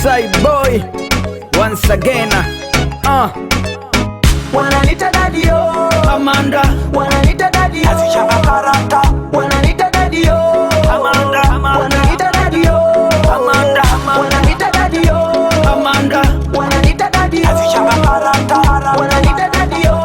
Westside boy once again. Wananita Daddy-O, Amanda, wananita Daddy-O, Azishaka karata, wananita Daddy-O, Amanda, wananita Daddy-O, Amanda, wananita Daddy-O, Amanda, wananita Daddy-O, Azishaka karata, wananita Daddy-O.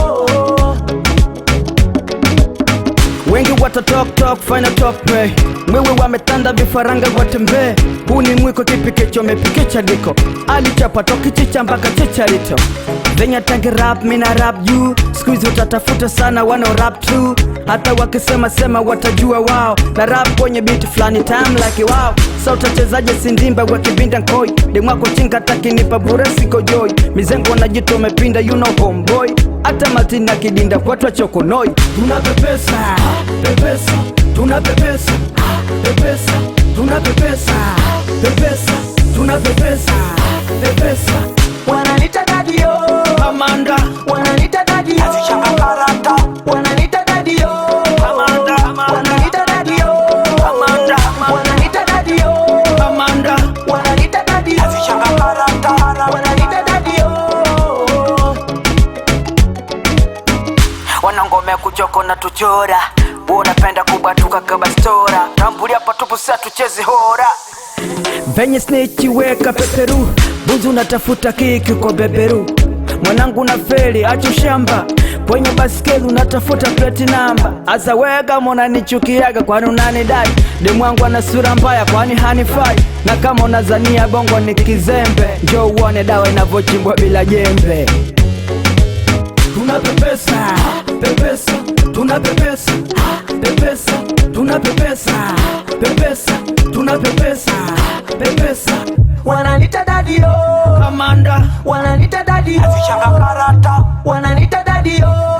wengi wata talk final talk play. Mwewe wametanda vifaranga watembee. Huu ni mwiko kipikicho mepikicha diko. Alichapa toki chicha mpaka chicharito. Venya tangi rap mina rap juu. Squeeze utatafuta sana wana rap true. Hata wakisema sema watajua wao. Na rap kwenye beat flani time like wow. Sa utachezaje sindimba wakibinda nkoi. Demwako chinga taki nipa bure siko joy. Mizengo na jito mepinda you know homeboy. Hata Martina kidinda kwa tuwa chokonoi. Tunapepesa, pepesa, tunapepesa, pepesa, tunapepesa, pepesa, tunapepesa, pepesa. Wananita Daddy-O, Amanda, wananita Daddy-O, Azishaka karata, wananita Daddy-O, Amanda, wananita Daddy-O, Amanda, wananita Daddy-O, Amanda, wananita Daddy-O, Azishaka karata, wananita Daddy-O. wanangome kuchoko na tuchora. Unapenda kubatuka kama stora. Tambuli hapa tupu saa tuchezi hora. Venye snitch weka peperu. Buzu natafuta kiki kwa beberu. Mwanangu na feli acho shamba. Kwenye baskeli unatafuta plate number. Asa wega mona nichukiaga kwani unanidai. Demu wangu ana sura mbaya kwani hanifai. Na kama unazania bongo ni kizembe. Njoo uone dawa inavyochimbwa bila jembe. Tunapepesa, pepesa, tunapepesa, pepesa, tunapepesa, pepesa, tunapepesa, pepesa. Wananita Daddy-O, Amanda, wananita Daddy-O, Azishaka karata, wananita Daddy-O,